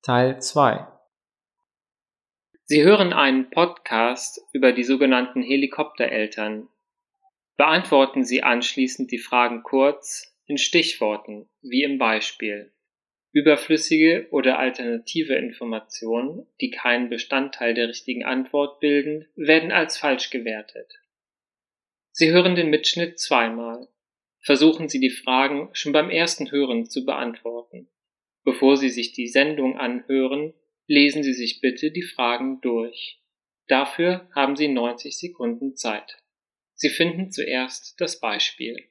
Teil 2. Sie hören einen Podcast über die sogenannten Helikoptereltern. Beantworten Sie anschließend die Fragen kurz in Stichworten, wie im Beispiel. Überflüssige oder alternative Informationen, die keinen Bestandteil der richtigen Antwort bilden, werden als falsch gewertet. Sie hören den Mitschnitt zweimal. Versuchen Sie die Fragen schon beim ersten Hören zu beantworten. Bevor Sie sich die Sendung anhören, lesen Sie sich bitte die Fragen durch. Dafür haben Sie 90 Sekunden Zeit. Sie finden zuerst das Beispiel.